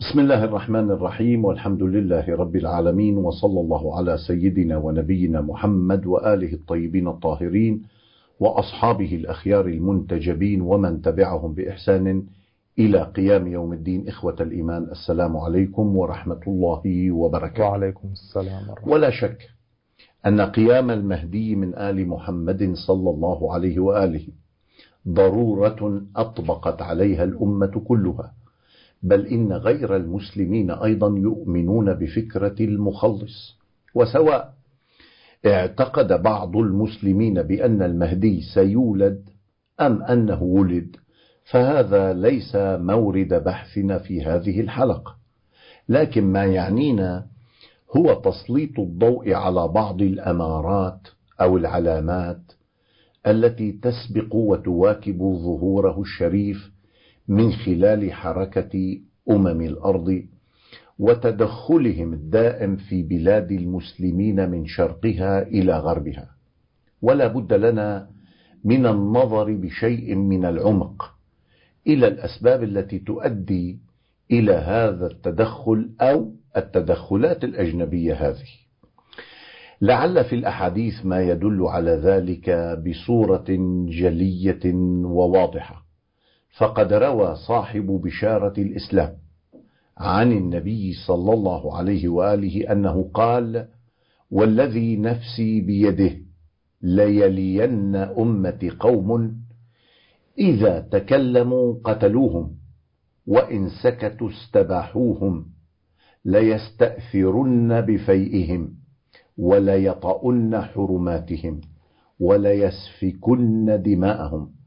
بسم الله الرحمن الرحيم، والحمد لله رب العالمين، وصلى الله على سيدنا ونبينا محمد وآله الطيبين الطاهرين وأصحابه الأخيار المنتجبين ومن تبعهم بإحسان إلى قيام يوم الدين. إخوة الإيمان، السلام عليكم ورحمة الله وبركاته. وعليكم السلام ورحمة الله. ولا شك أن قيام المهدي من آل محمد صلى الله عليه وآله ضرورة أطبقت عليها الأمة كلها، بل إن غير المسلمين أيضا يؤمنون بفكرة المخلص. وسواء اعتقد بعض المسلمين بأن المهدي سيولد أم أنه ولد، فهذا ليس مورد بحثنا في هذه الحلقة، لكن ما يعنينا هو تسليط الضوء على بعض الأمارات أو العلامات التي تسبق وتواكب ظهوره الشريف من خلال حركة الأرض وتدخلهم الدائم في بلاد المسلمين من شرقها إلى غربها. ولا بد لنا من النظر بشيء من العمق إلى الأسباب التي تؤدي إلى هذا التدخل أو التدخلات الأجنبية هذه. لعل في الأحاديث ما يدل على ذلك بصورة جلية وواضحة. فقد روى صاحب بشارة الإسلام عن النبي صلى الله عليه وآله أنه قال: والذي نفسي بيده ليلين أمة قوم إذا تكلموا قتلوهم وإن سكتوا استباحوهم، ليستأثرن بفيئهم وليطؤن حرماتهم وليسفكن دماءهم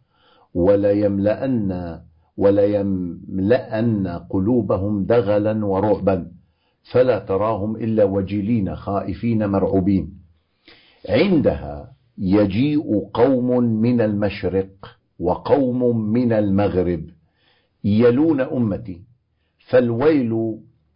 وليملأن قلوبهم دغلا ورعبا، فلا تراهم إلا وجلين خائفين مرعوبين. عندها يجيء قوم من المشرق وقوم من المغرب يلون أمتي، فالويل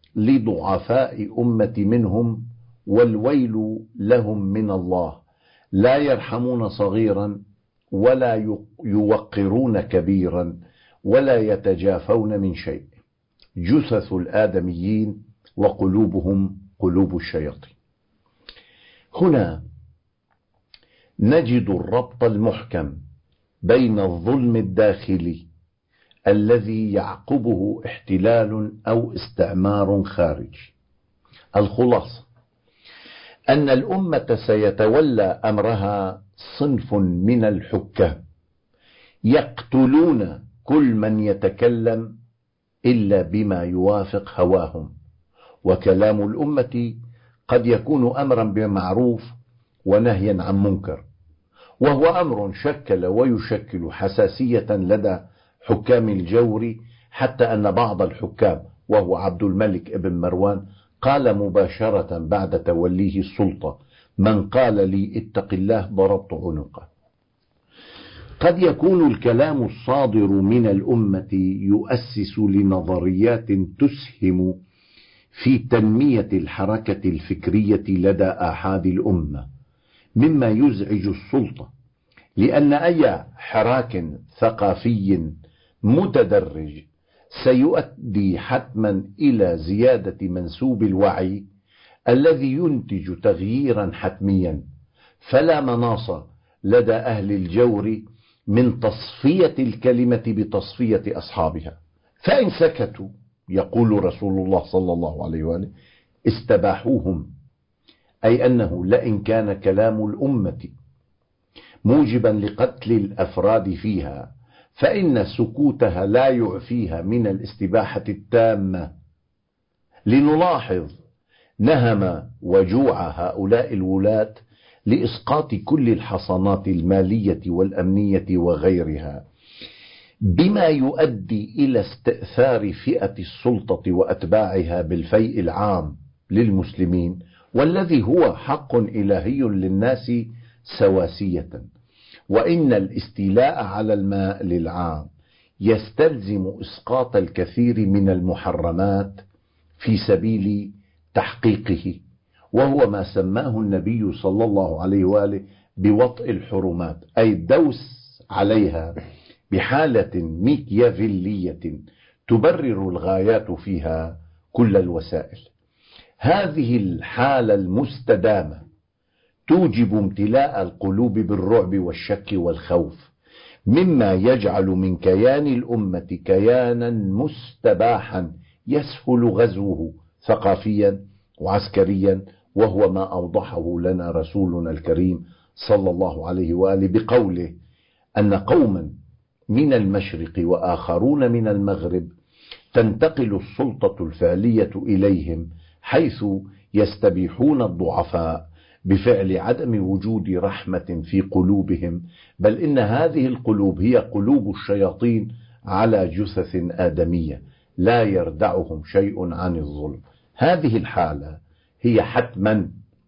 لضعفاء أمتي منهم والويل لهم من الله، لا يرحمون صغيرا ولا يوقرون كبيرا ولا يتجافون من شيء، جثث الآدميين وقلوبهم قلوب الشياطين. هنا نجد الربط المحكم بين الظلم الداخلي الذي يعقبه احتلال أو استعمار خارجي. الخلاصة أن الأمة سيتولى أمرها صنف من الحكام يقتلون كل من يتكلم إلا بما يوافق هواهم، وكلام الأمة قد يكون أمرا بمعروف ونهيا عن منكر، وهو أمر شكل ويشكل حساسية لدى حكام الجور، حتى أن بعض الحكام وهو عبد الملك ابن مروان قال مباشرة بعد توليه السلطة: من قال لي اتق الله ضربت عنقه. قد يكون الكلام الصادر من الأمة يؤسس لنظريات تسهم في تنمية الحركة الفكرية لدى آحاد الأمة، مما يزعج السلطة، لأن أي حراك ثقافي متدرج سيؤدي حتما إلى زيادة منسوب الوعي الذي ينتج تغييرا حتميا. فلا مناص لدى أهل الجور من تصفية الكلمة بتصفية أصحابها، فإن سكتوا، يقول رسول الله صلى الله عليه وآله، استباحوهم، أي أنه لئن كان كلام الأمة موجبا لقتل الأفراد فيها، فإن سكوتها لا يعفيها من الاستباحة التامة. لنلاحظ نهم وجوع هؤلاء الولاة لإسقاط كل الحصانات المالية والأمنية وغيرها، بما يؤدي إلى استئثار فئة السلطة وأتباعها بالفيء العام للمسلمين، والذي هو حق إلهي للناس سواسية. وإن الاستيلاء على المال العام يستلزم إسقاط الكثير من المحرمات في سبيل تحقيقه، وهو ما سماه النبي صلى الله عليه وآله بوطء الحرمات، أي الدوس عليها بحالة ميكيافيلية تبرر الغايات فيها كل الوسائل. هذه الحالة المستدامة توجب امتلاء القلوب بالرعب والشك والخوف، مما يجعل من كيان الأمة كيانا مستباحا يسهل غزوه ثقافيا وعسكريا، وهو ما أوضحه لنا رسولنا الكريم صلى الله عليه وآله بقوله أن قوما من المشرق وآخرون من المغرب تنتقل السلطة الفعلية إليهم، حيث يستبيحون الضعفاء بفعل عدم وجود رحمة في قلوبهم، بل إن هذه القلوب هي قلوب الشياطين على جثث آدمية لا يردعهم شيء عن الظلم. هذه الحالة هي حتما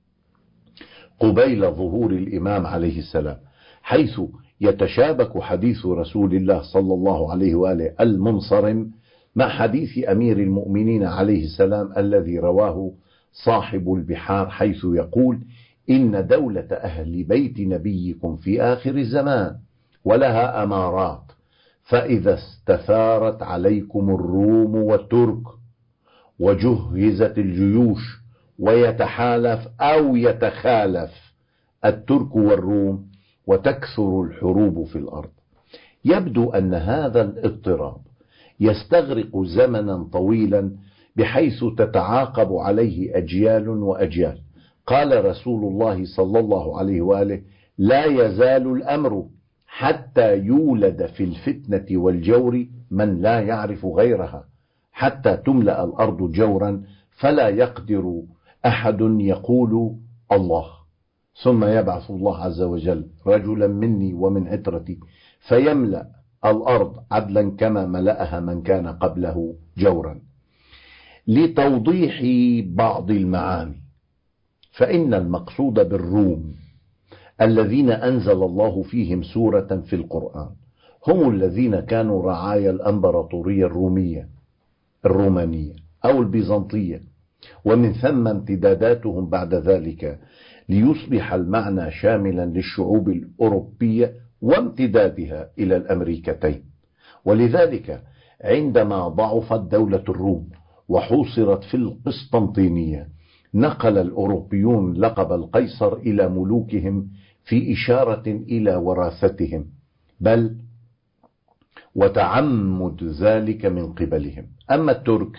قبيل ظهور الإمام عليه السلام، حيث يتشابك حديث رسول الله صلى الله عليه وآله المنصرم مع حديث أمير المؤمنين عليه السلام الذي رواه صاحب البحار، حيث يقول: إن دولة أهل بيت نبيكم في آخر الزمان ولها أمارات، فإذا استثارت عليكم الروم والترك وجهزت الجيوش ويتحالف أو يتخالف الترك والروم وتكثر الحروب في الأرض. يبدو أن هذا الاضطراب يستغرق زمنا طويلا بحيث تتعاقب عليه أجيال وأجيال. قال رسول الله صلى الله عليه وآله: لا يزال الأمر حتى يولد في الفتنة والجور من لا يعرف غيرها، حتى تملأ الأرض جورا فلا يقدر أحد يقول الله، ثم يبعث الله عز وجل رجلا مني ومن عترتي فيملأ الأرض عدلا كما ملأها من كان قبله جورا. لتوضيح بعض المعاني، فإن المقصود بالروم الذين أنزل الله فيهم سورة في القرآن هم الذين كانوا رعايا الأمبراطورية الرومانية أو البيزنطية، ومن ثم امتداداتهم بعد ذلك ليصبح المعنى شاملا للشعوب الأوروبية وامتدادها إلى الأمريكتين. ولذلك عندما ضعفت دولة الروم وحوصرت في القسطنطينية، نقل الأوروبيون لقب القيصر إلى ملوكهم في إشارة إلى وراثتهم، بل وتعمد ذلك من قبلهم. أما الترك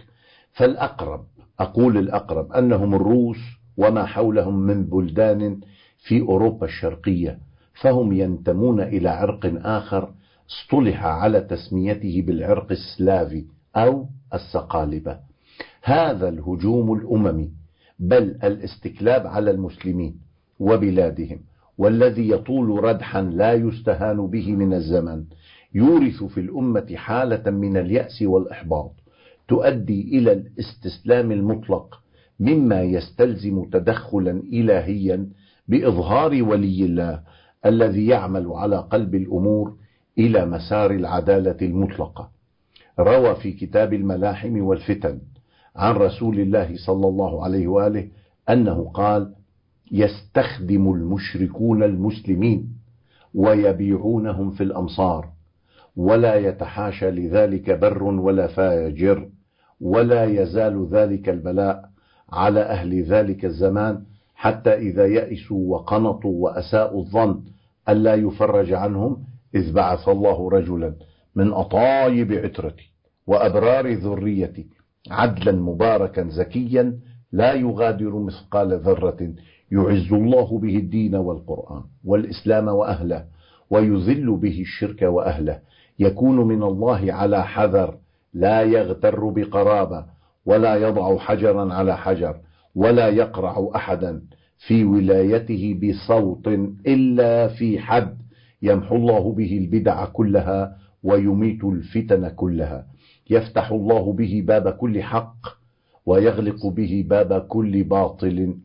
الأقرب أنهم الروس وما حولهم من بلدان في أوروبا الشرقية، فهم ينتمون إلى عرق آخر اصطلح على تسميته بالعرق السلافي أو الصقالبة. هذا الهجوم الأممي بل الاستكلاب على المسلمين وبلادهم، والذي يطول ردحا لا يستهان به من الزمن، يورث في الأمة حالة من اليأس والإحباط تؤدي إلى الاستسلام المطلق، مما يستلزم تدخلا إلهيا بإظهار ولي الله الذي يعمل على قلب الأمور إلى مسار العدالة المطلقة. روى في كتاب الملاحم والفتن عن رسول الله صلى الله عليه وآله أنه قال: يستخدم المشركون المسلمين ويبيعونهم في الأمصار، ولا يتحاشى لذلك بر ولا فاجر، ولا يزال ذلك البلاء على أهل ذلك الزمان حتى إذا يئسوا وقنطوا وأساءوا الظن ألا يفرج عنهم، إذ بعث الله رجلا من أطايب عترتي وأبرار ذريتي عدلا مباركا زكيا لا يغادر مثقال ذرة، يعز الله به الدين والقرآن والإسلام وأهله، ويذل به الشرك وأهله، يكون من الله على حذر، لا يغتر بقرابة، ولا يضع حجرا على حجر، ولا يقرع أحدا في ولايته بصوت إلا في حد، يمحو الله به البدع كلها ويميت الفتن كلها، يفتح الله به باب كل حق ويغلق به باب كل باطل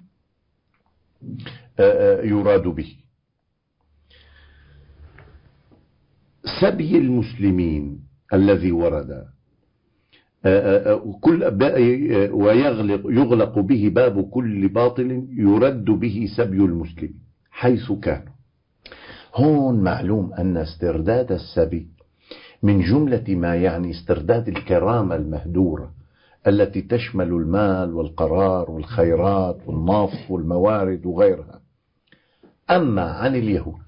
يراد به. سبي المسلمين الذي ورد ويغلق به باب كل باطل يرد به سبي المسلمين حيث كانوا. هون معلوم أن استرداد السبي من جملة ما يعني استرداد الكرامة المهدورة التي تشمل المال والقرار والخيرات والنفط والموارد وغيرها. أما عن اليهود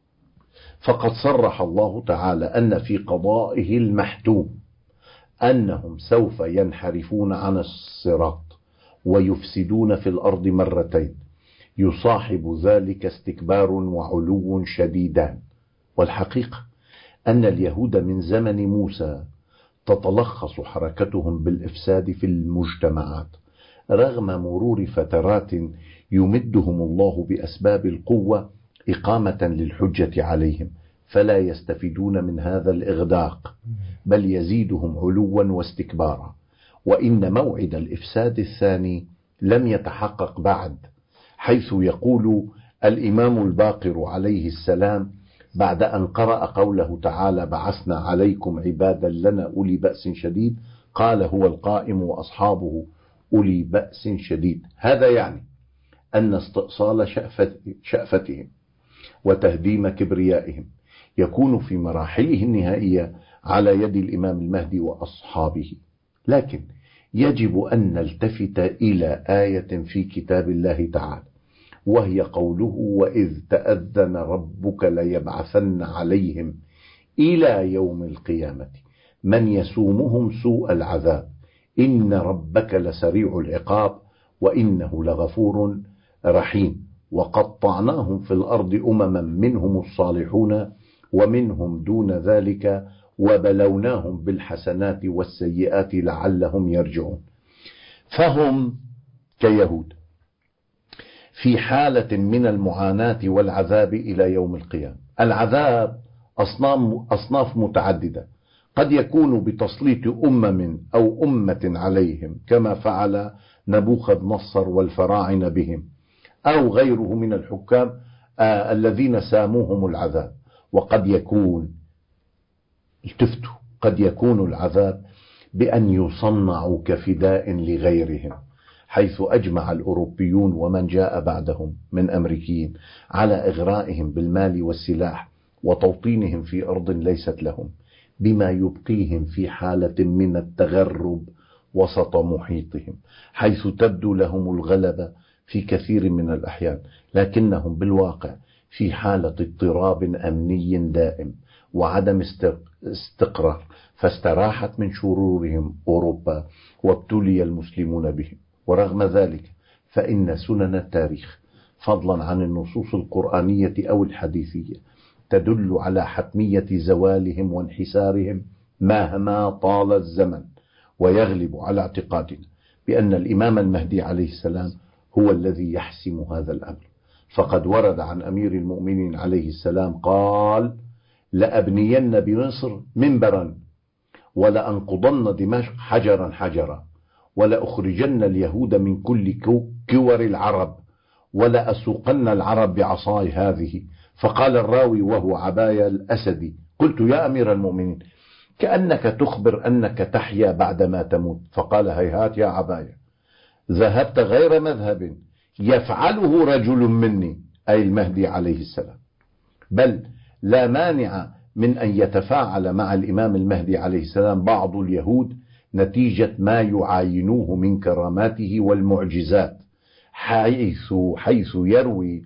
فقد صرح الله تعالى أن في قضائه المحتوم أنهم سوف ينحرفون عن الصراط ويفسدون في الأرض مرتين، يصاحب ذلك استكبار وعلو شديدان. والحقيقة أن اليهود من زمن موسى تتلخص حركتهم بالإفساد في المجتمعات، رغم مرور فترات يمدهم الله بأسباب القوة إقامة للحجة عليهم، فلا يستفيدون من هذا الإغداق، بل يزيدهم علوا واستكبارا. وإن موعد الإفساد الثاني لم يتحقق بعد، حيث يقول الإمام الباقر عليه السلام بعد أن قرأ قوله تعالى: بعثنا عليكم عبادا لنا أولي بأس شديد، قال: هو القائم وأصحابه أولي بأس شديد. هذا يعني أن استئصال شأفتهم وتهديم كبريائهم يكون في مراحله النهائية على يد الإمام المهدي وأصحابه. لكن يجب أن نلتفت إلى آية في كتاب الله تعالى، وهي قوله: وإذ تأذن ربك ليبعثن عليهم إلى يوم القيامة من يسومهم سوء العذاب إن ربك لسريع العقاب وإنه لغفور رحيم. وقطعناهم في الأرض أمما منهم الصالحون ومنهم دون ذلك وبلوناهم بالحسنات والسيئات لعلهم يرجعون. فهم كيهود في حالة من المعاناة والعذاب إلى يوم القيامة. العذاب أصناف متعددة، قد يكون بتسليط أو أمة عليهم كما فعل نبوخذ نصر والفراعنة بهم، أو غيره من الحكام الذين ساموهم العذاب. وقد يكون قد يكون العذاب بأن يصنعوا كفداء لغيرهم، حيث أجمع الأوروبيون ومن جاء بعدهم من أمريكيين على إغرائهم بالمال والسلاح وتوطينهم في أرض ليست لهم، بما يبقيهم في حالة من التغرب وسط محيطهم، حيث تبدو لهم الغلبة في كثير من الأحيان، لكنهم بالواقع في حالة اضطراب أمني دائم وعدم استقرار، فاستراحت من شرورهم أوروبا وابتلي المسلمون بهم. ورغم ذلك فإن سنن التاريخ فضلا عن النصوص القرآنية أو الحديثية تدل على حتمية زوالهم وانحسارهم مهما طال الزمن، ويغلب على اعتقادنا بأن الإمام المهدي عليه السلام هو الذي يحسم هذا الأمر. فقد ورد عن أمير المؤمنين عليه السلام قال: لأبنين بمصر منبرا ولأنقضن دمشق حجرا حجرا ولأخرجن اليهود من كل كور العرب ولأسوقن العرب بعصاي هذه. فقال الراوي وهو عباية الأسدي: قلت يا أمير المؤمنين كأنك تخبر أنك تحيا بعدما تموت. فقال: هيهات يا عباية، ذهبت غير مذهب يفعله رجل مني، أي المهدي عليه السلام، بل لا مانع من أن يتفاعل مع الإمام المهدي عليه السلام بعض اليهود نتيجة ما يعاينوه من كراماته والمعجزات، حيث يروي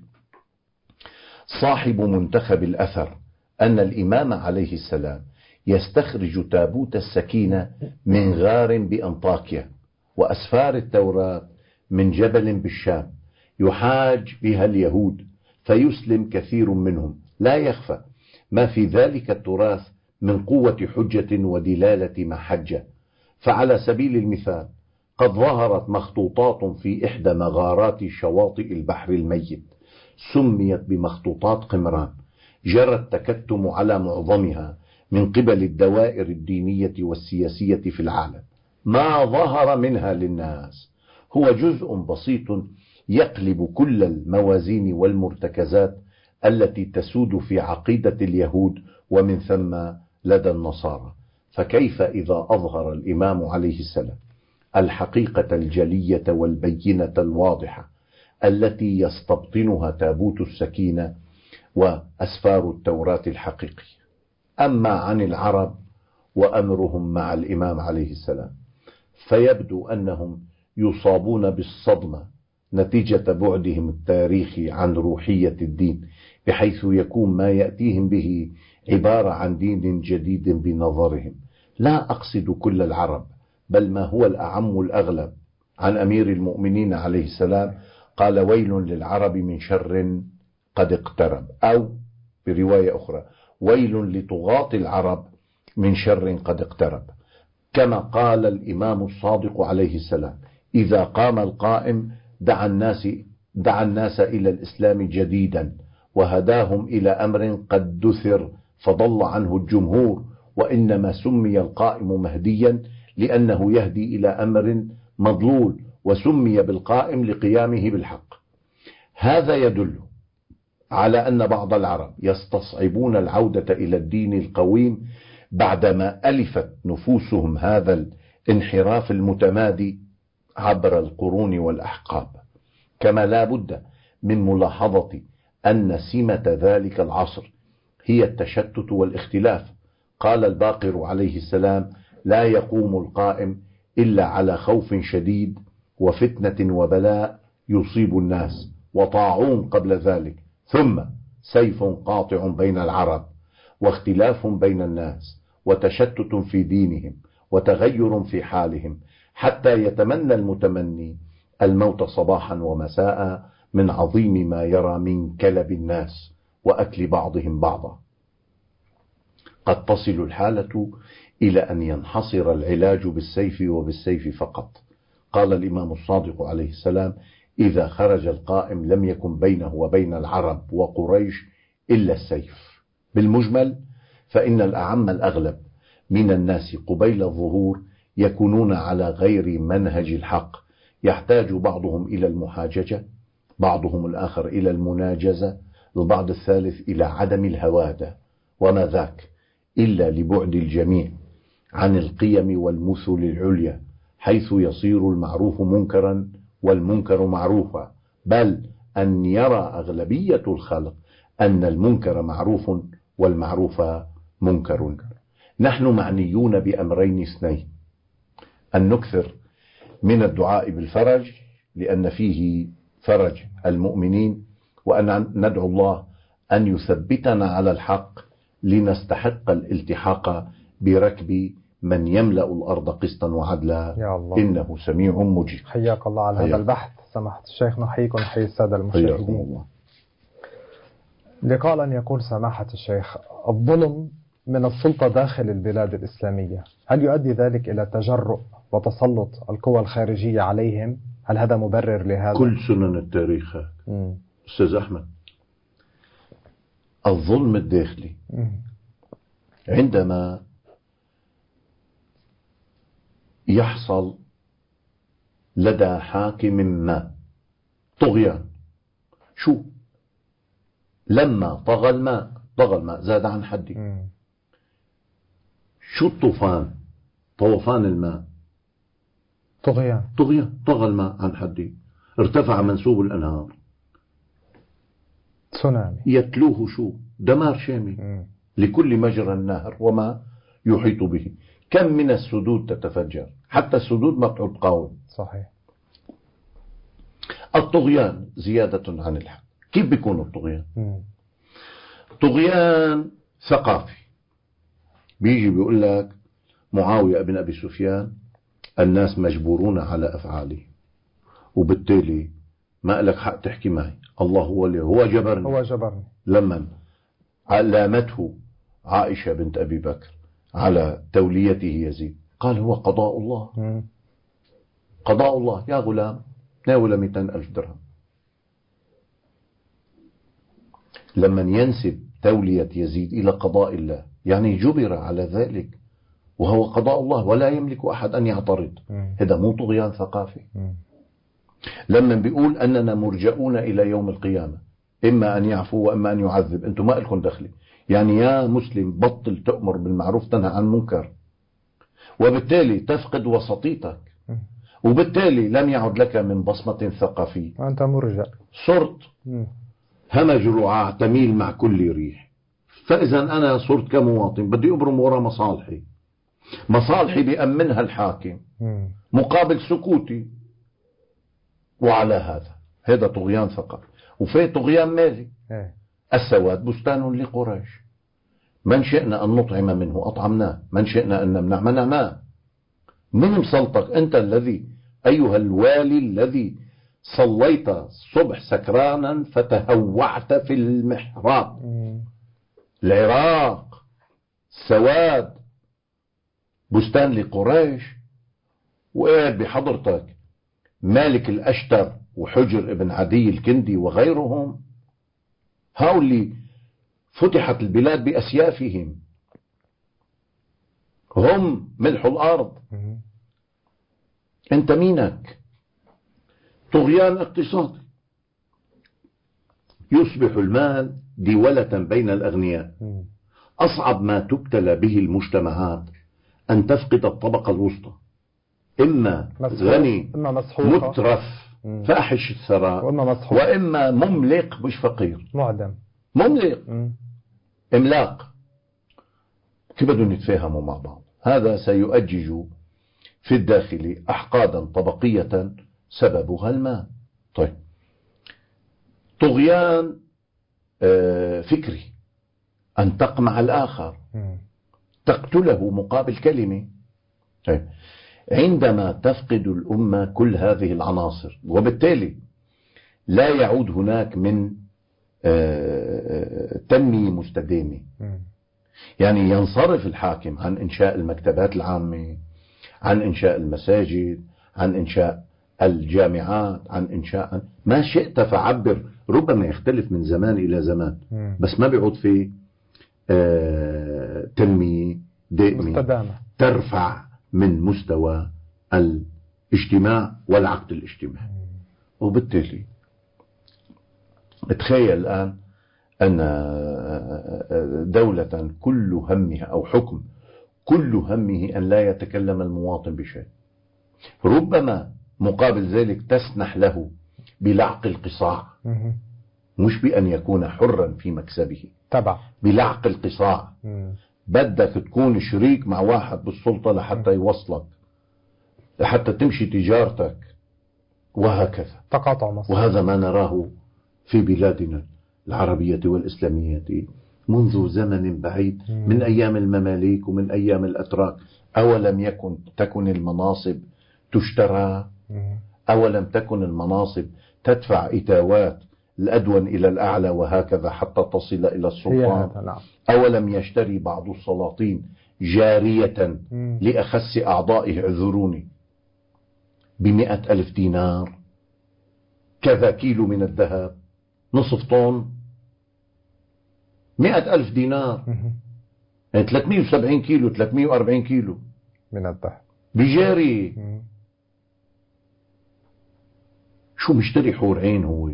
صاحب منتخب الأثر أن الإمام عليه السلام يستخرج تابوت السكينة من غار بأنطاكيا وأسفار التوراة من جبل بالشام، يحاج بها اليهود فيسلم كثير منهم. لا يخفى ما في ذلك التراث من قوة حجة ودلالة محجة. فعلى سبيل المثال قد ظهرت مخطوطات في إحدى مغارات شواطئ البحر الميت سميت بمخطوطات قمران، جرى التكتم على معظمها من قبل الدوائر الدينية والسياسية في العالم. ما ظهر منها للناس هو جزء بسيط يقلب كل الموازين والمرتكزات التي تسود في عقيدة اليهود ومن ثم لدى النصارى. فكيف إذا أظهر الإمام عليه السلام الحقيقة الجلية والبينة الواضحة التي يستبطنها تابوت السكينة وأسفار التوراة الحقيقية؟ أما عن العرب وأمرهم مع الإمام عليه السلام فيبدو أنهم يصابون بالصدمة نتيجة بعدهم التاريخي عن روحية الدين، بحيث يكون ما يأتيهم به عبارة عن دين جديد بنظرهم. لا أقصد كل العرب، بل ما هو الأعم الأغلب. عن أمير المؤمنين عليه السلام قال: ويل للعرب من شر قد اقترب، أو برواية أخرى: ويل لطغاة العرب من شر قد اقترب. كما قال الإمام الصادق عليه السلام: إذا قام القائم دعا الناس إلى الإسلام جديدا، وهداهم إلى أمر قد دثر فضل عنه الجمهور، وإنما سمي القائم مهديا لأنه يهدي إلى أمر مضلول، وسمي بالقائم لقيامه بالحق. هذا يدل على أن بعض العرب يستصعبون العودة إلى الدين القويم بعدما ألفت نفوسهم هذا الانحراف المتمادي عبر القرون والأحقاب. كما لا بد من ملاحظة أن سمة ذلك العصر هي التشتت والاختلاف. قال الباقر عليه السلام: لا يقوم القائم إلا على خوف شديد وفتنة وبلاء يصيب الناس، وطاعون قبل ذلك، ثم سيف قاطع بين العرب، واختلاف بين الناس، وتشتت في دينهم، وتغير في حالهم، حتى يتمنى المتمني الموت صباحا ومساء من عظيم ما يرى من كلب الناس وأكل بعضهم بعضا. قد تصل الحالة إلى أن ينحصر العلاج بالسيف وبالسيف فقط. قال الإمام الصادق عليه السلام: إذا خرج القائم لم يكن بينه وبين العرب وقريش إلا السيف. بالمجمل فإن الأعم الأغلب من الناس قبيل الظهور يكونون على غير منهج الحق، يحتاج بعضهم إلى المحاججة، بعضهم الآخر إلى المناجزة، البعض الثالث إلى عدم الهوادة، وما ذاك إلا لبعد الجميع عن القيم والمثل العليا، حيث يصير المعروف منكرا والمنكر معروفا، بل أن يرى أغلبية الخلق أن المنكر معروف والمعروف منكر. نحن معنيون بأمرين اثنين: أن نكثر من الدعاء بالفرج لأن فيه فرج المؤمنين، وأن ندعو الله أن يثبتنا على الحق لنستحق الالتحاق بركب من يملأ الأرض قسطا وعدلا، إنه سميع مجيب. حياك الله على هذا البحث سماحة الشيخ، نحييك ونحيي السادة المشاهدين. لقاء يقول سماحة الشيخ: الظلم من السلطة داخل البلاد الإسلامية، هل يؤدي ذلك إلى تجرؤ وتسلط القوى الخارجية عليهم؟ هل هذا مبرر لهذا؟ كل سنن التاريخ أستاذ أحمد. الظلم الداخلي عندما يحصل لدى حاكم ما طغيان، شو لما طغى الماء زاد عن حده. شو الطوفان؟ طوفان الماء، طغيان، طغى الماء عن حده، ارتفع منسوب الأنهار، تسونامي، يتلوه شو دمار شامل لكل مجرى النهر وما يحيط به. كم من السدود تتفجر، حتى السدود ما بتعود قاوم. صحيح. الطغيان زيادة عن الحد. كيف بيكون الطغيان؟ طغيان ثقافي. بيجي بيقول لك معاوية ابن أبي سفيان الناس مجبورون على أفعاله، وبالتالي ما لك حق تحكي معي، الله هو جبرني. لما علامته عائشة بنت أبي بكر على توليته يزيد قال: هو قضاء الله. قضاء الله يا غلام، ناول 200,000 درهم. لما ينسب تولية يزيد إلى قضاء الله يعني جبر على ذلك، وهو قضاء الله ولا يملك أحد أن يعترض. هذا مو طغيان ثقافي؟ لما بيقول أننا مرجعون إلى يوم القيامة، إما أن يعفو وإما أن يعذب، أنتم ما لكم دخل. يعني يا مسلم بطل تأمر بالمعروف تنهى عن المنكر، وبالتالي تفقد وسطيتك، وبالتالي لم يعد لك من بصمة ثقافية، أنت مرجع، صرت همج رعاع تميل مع كل ريح. فإذا أنا صرت كمواطن بدي أبرم وراء مصالحي بيأمنها الحاكم، مقابل سكوتي. وعلى هذا طغيان ثقافي، وفي طغيان مالي. السواد بستان لقريش، من شئنا أن نطعم منه أطعمناه، من شئنا أن نمنع منعناه. من مسلطك أنت الذي أيها الوالي الذي صليت الصبح سكرانا فتهوعت في المحراب؟ العراق سواد بستان لقريش، وقاعد بحضرتك مالك الأشتر وحجر ابن عدي الكندي وغيرهم، هؤلاء فتحت البلاد بأسيافهم، هم ملح الأرض. أنت مينك؟ طغيان اقتصادي، يصبح المال دولة بين الأغنياء. أصعب ما تبتلى به المجتمعات أن تفقد الطبقة الوسطى، إما غني مترف فاحش الثراء، وإما مملق مش فقير، معدم مملق إملاق. كيف بدهم يتفاهموا مع بعض؟ هذا سيؤجج في الداخل أحقادا طبقية سببها المال. طيب، طغيان فكري، أن تقمع الآخر، تقتله مقابل كلمة. طيب، عندما تفقد الأمة كل هذه العناصر، وبالتالي لا يعود هناك من تنمية مستدامة، يعني ينصرف الحاكم عن إنشاء المكتبات العامة، عن إنشاء المساجد، عن إنشاء الجامعات، عن إنشاء ما شئت فعبر، ربما يختلف من زمان إلى زمان، بس ما بيعود في تنمية دائمة ترفع من مستوى الاجتماع والعقد الاجتماعي. وبالتالي تخيل الآن أن دولة كل همها أو حكم كل همه أن لا يتكلم المواطن بشيء، ربما مقابل ذلك تسنح له بلعق القصاع، مش بأن يكون حرا في مكسبه، بلعق القصاع. بدك تكون شريك مع واحد بالسلطة لحتى يوصلك، لحتى تمشي تجارتك، وهكذا تقاطع مصر. وهذا ما نراه في بلادنا العربية والإسلامية منذ زمن بعيد، من أيام المماليك ومن أيام الأتراك. أولم تكن المناصب تشترى؟ أولم تكن المناصب تدفع إتاوات الأدون إلى الأعلى وهكذا حتى تصل إلى السلطان؟ أولم يشتري بعض السلاطين جارية لأخس أعضائه، اعذروني، ب100,000 دينار، كذا كيلو من الذهب، نصف طن، 100,000 دينار، يعني 370 كيلو 340 كيلو من الذهب بجاري. شو مشتري حور عين هو؟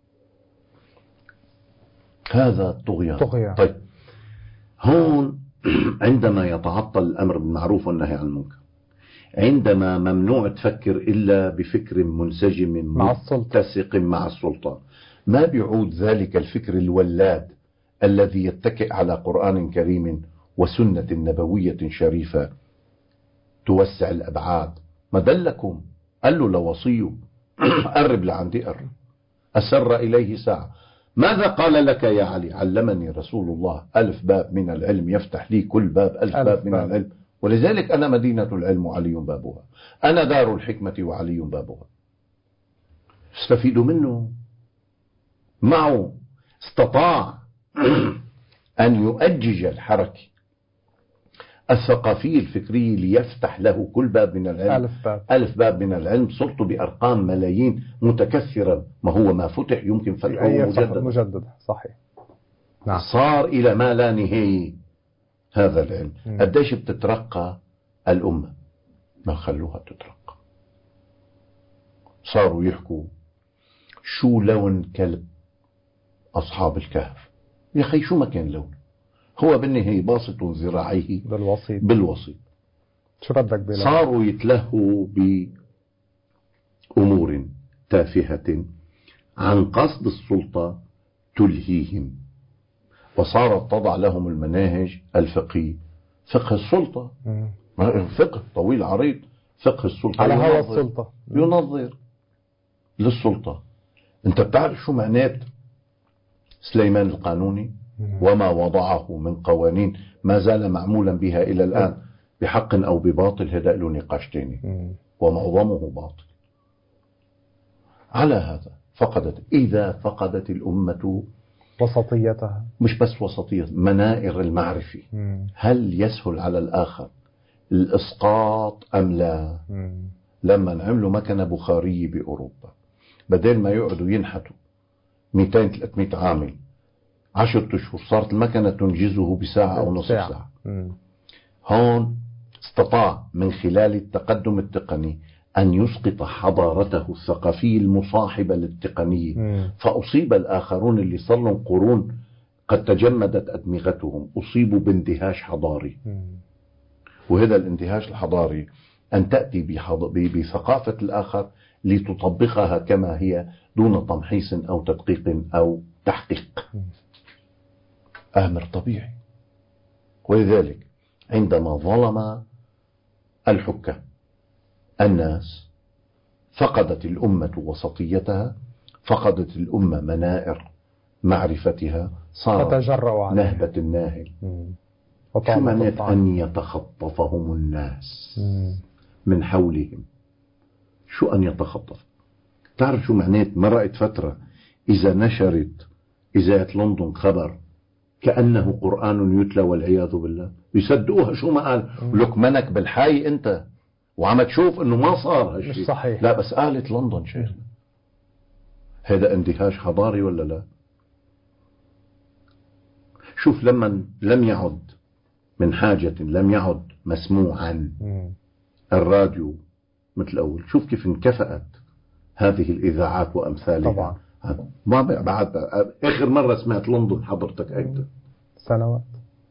هذا الطغيان. طيب، هون عندما يتعطل الأمر بالمعروف والنهي عن المنكر، عندما ممنوع تفكر إلا بفكر منسجم متسق مع السلطان، ما بيعود ذلك الفكر الولاد الذي يتكئ على قرآن كريم وسنة نبوية شريفة توسع الأبعاد. ما دلكم؟ قال له لوصيه قرب لعندي، قرب، أسر إليه ساعة. ماذا قال لك يا علي؟ علمني رسول الله 1000 باب من العلم يفتح لي كل باب 1000 باب من العلم، ولذلك أنا مدينة العلم وعلي بابها، أنا دار الحكمة وعلي بابها. استفيدوا منه. معه استطاع أن يؤجج الحركة الثقافية الفكرية ليفتح له كل باب من العلم 1000 باب من العلم. صرت بأرقام ملايين متكثرة، ما هو ما فتح يمكن فتحه مجدد. صحيح. نعم. صار إلى ما لا نهاية هذا العلم. قديش بتترقى الأمة؟ ما خلوها تترقى. صاروا يحكوا شو لون كلب أصحاب الكهف. يا أخي شو ما كان لونه، هو بالنهاية باسط ذراعيه بالوسيط. شو ردك بلا؟ صاروا يتلهوا بأمور تافهة عن قصد السلطة تلهيهم، وصارت تضع لهم المناهج الفقهي، فقه السلطة، فقه طويل عريض، فقه السلطة على هوى السلطة، ينظر للسلطة. أنت بتعرف شو معنات سليمان القانوني وما وضعه من قوانين ما زال معمولا بها إلى الآن بحق أو بباطل؟ هذا له نقاش تاني ومعظمه باطل. على هذا إذا فقدت الأمة وسطيتها، مش بس وسطية، منائر المعرفة، هل يسهل على الآخر الإسقاط أم لا؟ لما نعملوا مكنة بخارية بأوروبا، بدل ما يقعدوا ينحتوا 200-300 عامل 10 أشهر، صارت المكنة تنجزه بساعة أو نصف ساعة. هون استطاع من خلال التقدم التقني أن يسقط حضارته الثقافية المصاحبة للتقنية، فأصيب الآخرون اللي صار لهم قرون قد تجمدت أدمغتهم، أصيبوا باندهاش حضاري. وهذا الاندهاش الحضاري أن تأتي بثقافة الآخر لتطبقها كما هي دون تمحيص أو تدقيق أو تحقيق. أمر طبيعي. ولذلك عندما ظلم الحكام الناس، فقدت الأمة وسطيتها، فقدت الأمة منائر معرفتها، صار نهبة الناهل. شو معنات أن يتخطفهم الناس من حولهم؟ شو أن يتخطف؟ تعرف شو معنات؟ مرقت فترة إذا نشرت إذاعة لندن خبر كأنه قرآن يتلى والعياذ بالله يصدقوها شو ما قال، لك منك بالحي أنت وعم تشوف إنه ما صار هالشيء، مش صحيح. لا بس قالت لندن شيخنا. هذا اندهاش حضاري ولا لا؟ شوف لما لم يعد من حاجة، لم يعد مسموعا الراديو مثل أول، شوف كيف انكفأت هذه الإذاعات وأمثالها. طبعا. ما بعد آخر مرة سمعت لندن حضرتك أيضا سنوات،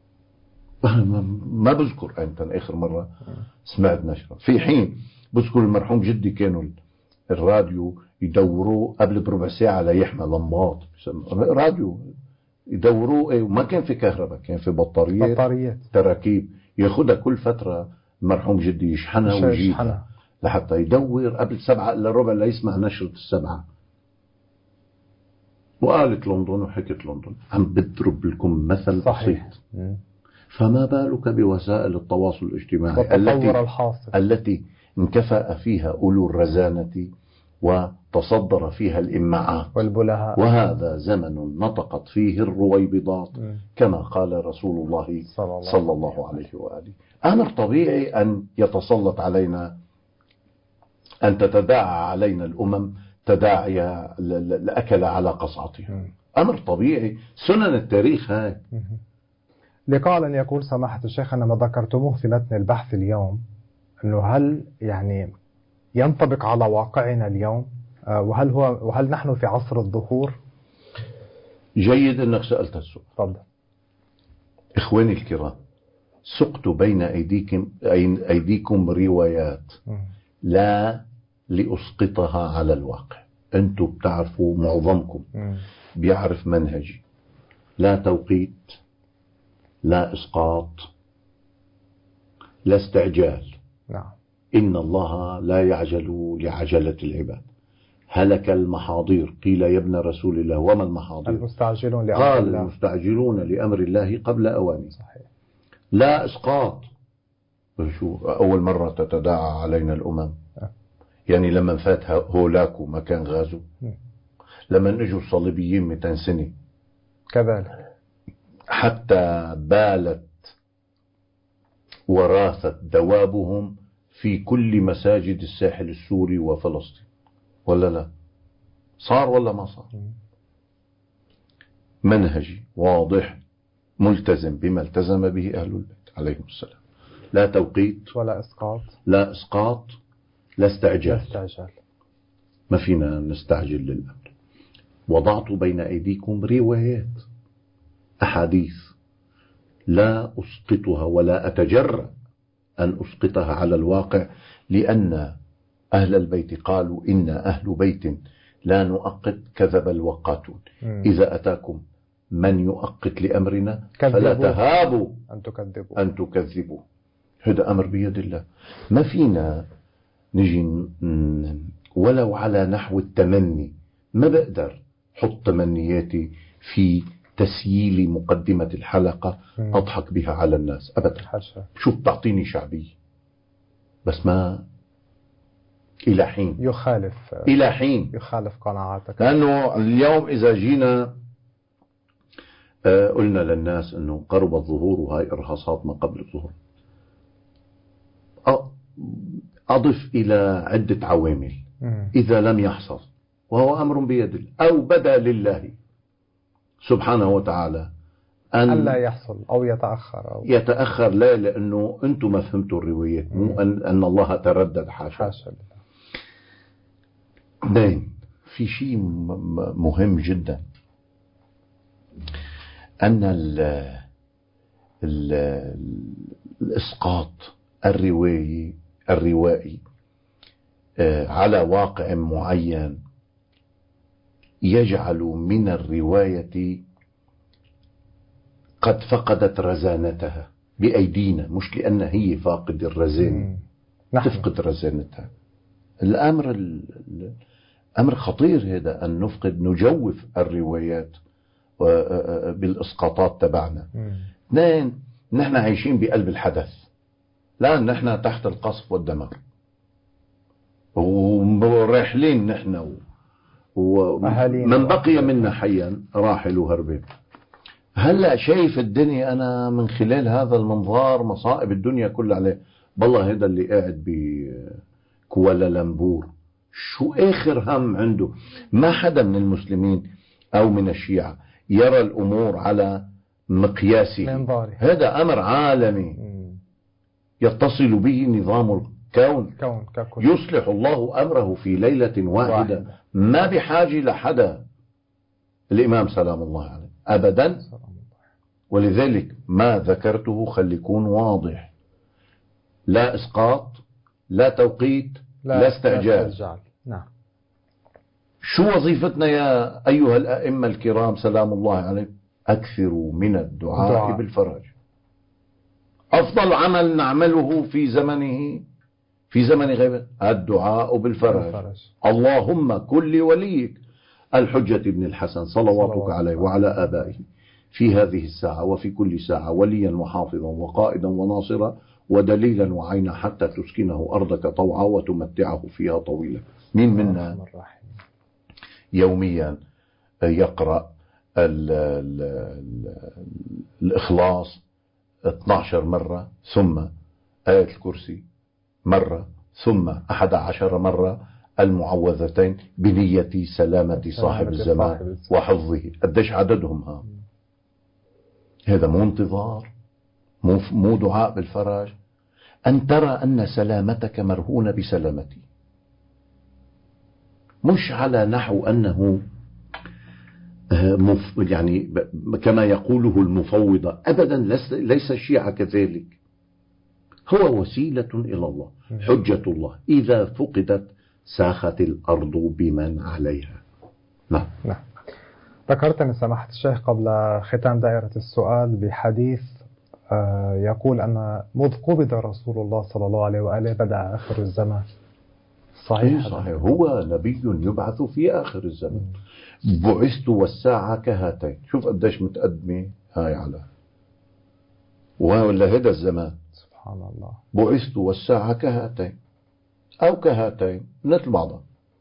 ما بذكر أيضا آخر مرة سمعت نشرة، في حين بذكر المرحوم جدي كانوا الراديو يدوروه قبل بربع ساعة ليحمل لمبات راديو يدوروه، وما كان في كهرباء، كان في بطاريات تراكيب ياخدها كل فترة المرحوم جدي يشحنها ويجيبها لحتى يدور قبل 7:15 ليسمع نشرة 7. وقالت لندن وحكت لندن. عم بضرب لكم مثل بسيط. فما بالك بوسائل التواصل الاجتماعي التي انكفأ فيها أولو الرزانة وتصدر فيها الإمعاء والبلهاء، وهذا زمن نطقت فيه الرويبضات كما قال رسول الله صلى الله عليه وآله. أمر طبيعي أن يتسلط علينا، أن تتداعى علينا الأمم تداعي الأكل على قصعتها. أمر طبيعي، سنن التاريخ هاي. لقاء لن يقول سماحة الشيخ أن ما ذكرتموه في متن البحث اليوم أنه هل يعني ينطبق على واقعنا اليوم، وهل نحن في عصر الظهور؟ جيد أنك سألت السؤال. تفضل. إخواني الكرام، سقت بين أيديكم روايات لا لأسقطها على الواقع. أنتم بتعرفوا، معظمكم بيعرف منهجي، لا توقيت، لا إسقاط، لا استعجال. نعم. إن الله لا يعجل لعجلة العباد. هلك المحاضير. قيل يا ابن رسول الله وما المحاضير؟ المستعجلون لأمر قال الله. المستعجلون لأمر الله قبل أوانه. صحيح. لا إسقاط. شو أول مرة تتداعى علينا الأمم؟ يعني لما فات هولاكو ما كان غازو؟ لما نجوا الصليبيين 200 سنة كذلك، حتى بالت وراثت دوابهم في كل مساجد الساحل السوري وفلسطين، ولا لا؟ صار ولا ما صار؟ منهجي واضح ملتزم بما التزم به أهل البيت عليهم السلام. لا توقيت ولا إسقاط، لا إسقاط، لا استعجال. ما فينا نستعجل للأمر. وضعت بين أيديكم روايات، أحاديث لا أسقطها ولا أتجرأ أن أسقطها على الواقع، لأن أهل البيت قالوا إن أهل بيت لا نؤقت كذب الوقاتون. إذا أتاكم من يؤقت لأمرنا فلا تهابوا أن تكذبوا. هذا أمر بيد الله. ما فينا نجي ولو على نحو التمني، ما بقدر حط تمنياتي في تسييل مقدمة الحلقة أضحك بها على الناس أبدا. شوف تعطيني شعبية بس ما إلى حين يخالف قناعاتك. لأنه اليوم إذا جينا قلنا للناس أنه قرب الظهور وهاي إرهاصات ما قبل الظهور، أضف إلى عدة عوامل إذا لم يحصل، وهو أمر بيد الله أو بدا لله سبحانه وتعالى أن لا يحصل أو يتأخر. لا، لأنه أنتم ما فهمتوا الروايات، مو أن الله تردد، حاشا. اثنين، في شيء مهم جدا، أن الإسقاط الروائي على واقع معين يجعل من الرواية قد فقدت رزانتها بأيدينا، مش لأن هي فاقد الرزانة، تفقد رزانتها. أمر خطير هذا، أن نجوف الروايات بالإسقاطات تبعنا. اثنين، نحن عايشين بقلب الحدث، لا نحن تحت القصف والدمار ورحلين نحن ومن بقي منا حيا راحل وهربين. هلأ شايف الدنيا أنا من خلال هذا المنظار مصائب الدنيا كلها عليه. بالله هذا اللي قاعد بكوالالمبور شو آخر هم عنده؟ ما حدا من المسلمين أو من الشيعة يرى الأمور على مقياسه. هذا أمر عالمي يتصل به نظام الكون، يصلح الله أمره في ليلة واحدة، ما بحاجة لحدا. الإمام سلام الله عليه أبدا. ولذلك ما ذكرته خلي يكون واضح، لا إسقاط، لا توقيت، لا استعجال. نعم. شو وظيفتنا يا أيها الأئمة الكرام سلام الله عليهم؟ أكثروا من الدعاء بالفرج. أفضل عمل نعمله في زمن غيبة الدعاء بالفرج. اللهم كل وليك الحجة بن الحسن صلواتك عليه وعلى آبائه في هذه الساعة وفي كل ساعة وليا وحافظا وقائدا وناصرا ودليلا وعينا حتى تسكنه أرضك طوعا وتمتعه فيها طويلا. مين منا يوميا يقرأ الإخلاص 12 مرة، ثم آية الكرسي مرة، ثم 11 مرة المعوذتين بنية سلامة صاحب الزمان وحفظه؟ قديش عددهم؟ هذا مو انتظار، مو دعاء بالفرج. أن ترى أن سلامتك مرهونة بسلامتي، مش على نحو أنه يعني كما يقوله المفوضة أبدا. ليس الشيعة كذلك، هو وسيلة إلى الله، حجة الله إذا فقدت ساخت الأرض بمن عليها. نعم. ذكرتني سماحة الشيخ قبل ختام دائرة السؤال بحديث يقول أن مذ قبض رسول الله صلى الله عليه وآله بدأ آخر الزمان. صحيح. هو نبي يبعث في آخر الزمان. بعثت والساعة كهاتين. شوف قديش متقدمة هاي على ولا هذا الزمان. سبحان الله. بعثت والساعة كهاتين أو كهاتين مثل بعضها.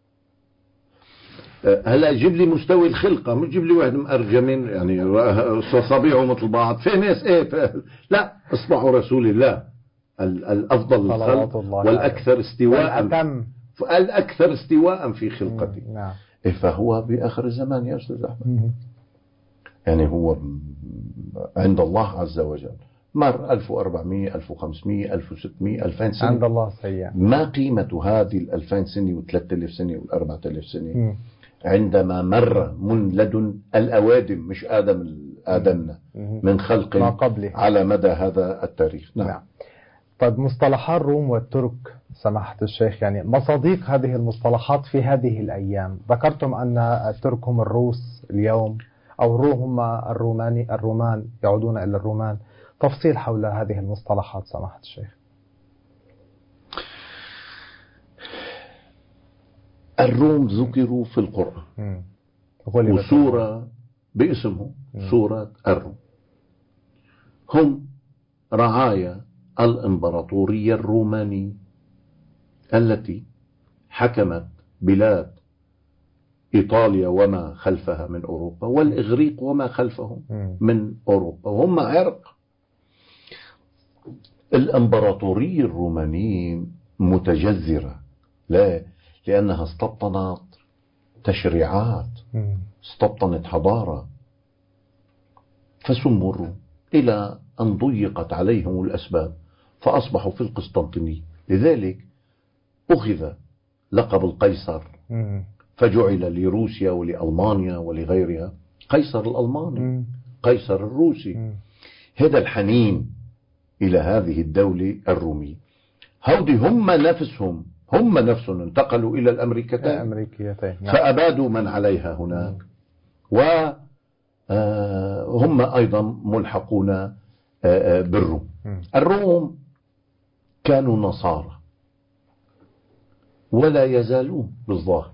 هلا جيب لي مستوي الخلقة، مش جيب لي واحد مأرجمين يعني صبيعه مثل بعض. في ناس لا، اصبحوا رسول الله الأفضل الخلق والأكثر استواء، الأكثر استواء في خلقته. نعم. فهو بآخر الزمان يا أستاذ أحمد. يعني هو عند الله عز وجل مر 1400 1500 1600 2000 سنة عند الله سيئة. ما قيمة هذه 2000 سنة و3000 سنة و4000 سنة عندما مر من لدن الأوادم، مش آدمنا من خلق ما قبله على مدى هذا التاريخ. نعم. طيب مصطلحات الروم والترك سماحة الشيخ، يعني مصادق هذه المصطلحات في هذه الأيام. ذكرتم أن الترك هم الروس اليوم، أو هم الرومان يعودون إلى الرومان. تفصيل حول هذه المصطلحات سماحة الشيخ. الروم ذكروا في القرآن وسورة باسمهم سورة الروم. هم رعايا الإمبراطورية الرومانية التي حكمت بلاد إيطاليا وما خلفها من أوروبا والإغريق وما خلفهم من أوروبا، وهم عرق. الإمبراطورية الرومانية متجذرة، لا لأنها استبطنت تشريعات، استبطنت حضارة، فسموا الروم إلى أن ضيقت عليهم الأسباب فأصبحوا في القسطنطينية. لذلك أخذ لقب القيصر فجعل لروسيا ولألمانيا ولغيرها قيصر الألماني، قيصر الروسي. هذا الحنين إلى هذه الدولة الرومية. هودي هم نفسهم انتقلوا إلى الأمريكتين فأبادوا من عليها هناك، وهم أيضا ملحقون بالروم. الروم كانوا نصارى ولا يزالون بالظاهر،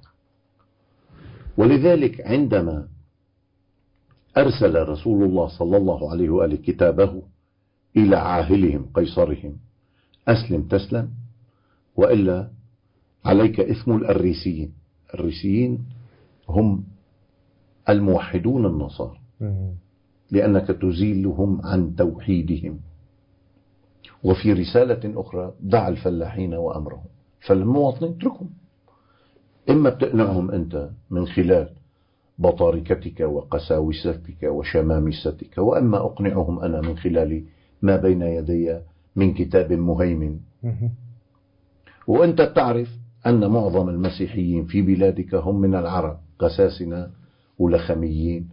ولذلك عندما أرسل رسول الله صلى الله عليه وآله كتابه إلى عاهلهم قيصرهم أسلم تسلم وإلا عليك إثم الأريسيين. الريسيين هم الموحدون النصارى، لأنك تزيلهم عن توحيدهم. وفي رسالة أخرى دع الفلاحين وأمرهم، فالمواطنين اتركهم، إما بتقنعهم أنت من خلال بطاركتك وقساوستك وشمامستك، وأما أقنعهم أنا من خلال ما بين يدي من كتاب مهيمن. وأنت بتعرف أن معظم المسيحيين في بلادك هم من العرب، قساسنة ولخميين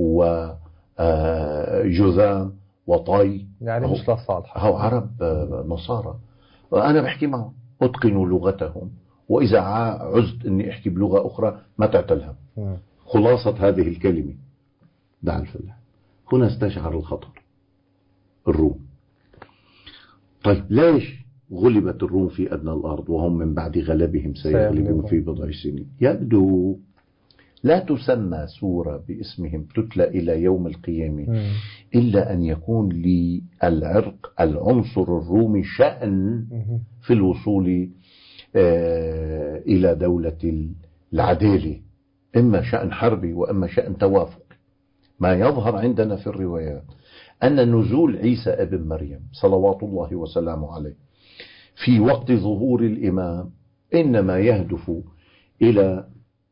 وجذام وطي، يعني مش للصالح، هو عرب نصارى. وأنا بحكي معهم أتقنوا لغتهم، وإذا عزت أني أحكي بلغة أخرى ما تعتلها. خلاصة هذه الكلمة دع الفلاح. هنا استشعر الخطر الروم. طيب ليش غلبت الروم في أدنى الأرض وهم من بعد غلبهم سيغلبون في بضع سنين؟ يبدو لا تسمى سورة باسمهم تتلى إلى يوم القيامة إلا أن يكون للعرق العنصر الرومي شأن في الوصول إلى دولة العدالة، إما شأن حربي وإما شأن توافق. ما يظهر عندنا في الروايات أن نزول عيسى ابن مريم صلوات الله وسلامه عليه في وقت ظهور الإمام إنما يهدف إلى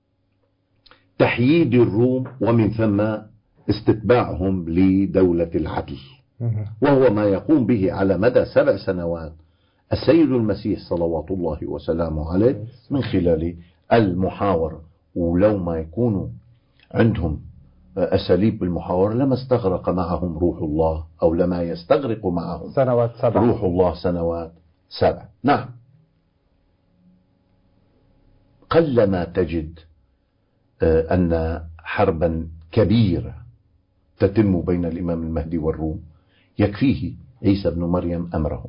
تحييد الروم ومن ثم استتباعهم لدولة العدل، وهو ما يقوم به على مدى 7 سنوات السيد المسيح صلوات الله وسلامه عليه من خلال المحاورة. ولو ما يكونوا عندهم أساليب بالمحاورة لما استغرق معهم روح الله، أو لما يستغرق معهم سنوات 7 روح الله سنوات 7. نعم، قلما تجد أن حربا كبيرة تتم بين الإمام المهدي والروم يكفيه عيسى بن مريم أمره.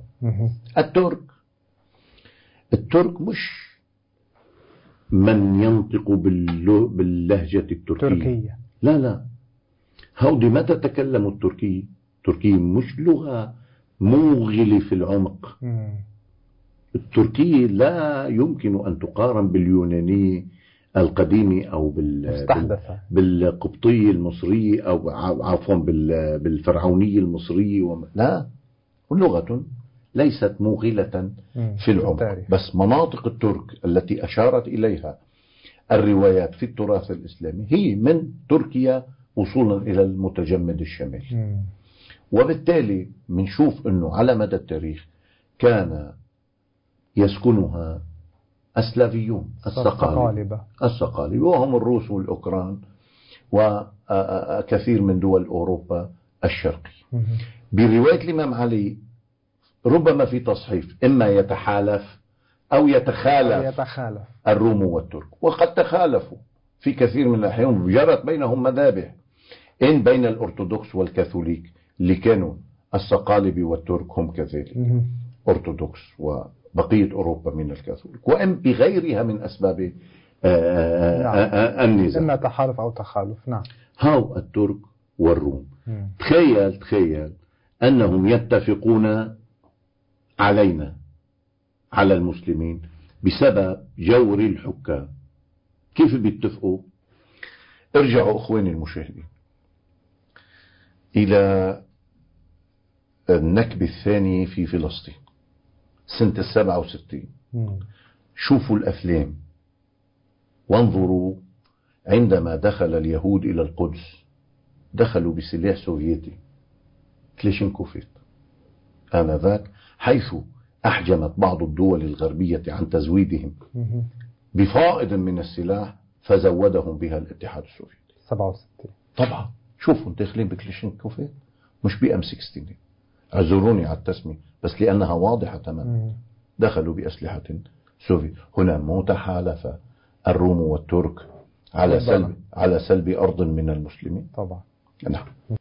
الترك مش من ينطق باللهجة التركية، لا هودي ما تتكلم التركية. التركية مش لغة موغلة في العمق. التركية لا يمكن أن تقارن باليونانية القديمة أو بالقبطية المصرية أو عفوا بالفرعونية المصرية لا، لغة ليست موغلة في العمق. بس مناطق الترك التي أشارت إليها الروايات في التراث الإسلامي هي من تركيا وصولا إلى المتجمد الشمالي. وبالتالي منشوف أنه على مدى التاريخ كان يسكنها السلافيون الصقالبة، وهم الروس والأوكران وكثير من دول أوروبا الشرقي. برواية الإمام علي ربما في تصحيف إما يتحالف أو يتخالف الروم والترك، وقد تخالفوا في كثير من الأحيان. جرت بينهم مذابح إن بين الأرثوذكس والكاثوليك اللي كانوا الصقالبة والترك هم كذلك أرثوذكس وبقية أوروبا من الكاثوليك، وإن بغيرها من أسباب النزاع. إما تحالف أو تخالف. نعم. هاو الترك والروم. تخيل أنهم يتفقون علينا، على المسلمين، بسبب جور الحكام. كيف بيتفقوا؟ ارجعوا أخواني المشاهدين إلى النكبة الثانية في فلسطين سنة 67. شوفوا الأفلام وانظروا. عندما دخل اليهود إلى القدس دخلوا بسلاح سوفيتي كليشنكوفيت آنذاك، حيث أحجمت بعض الدول الغربية عن تزويدهم بفائض من السلاح فزودهم بها الاتحاد السوفيتي 67. طبعا شوفوا داخلين بكليشنكوفيت مش بأم 16. اعذروني على التسمية بس لأنها واضحة تماما. دخلوا بأسلحة سوفيت. هنا متحالفة الروم والترك على سلب أرض من المسلمين. طبعا. نعم.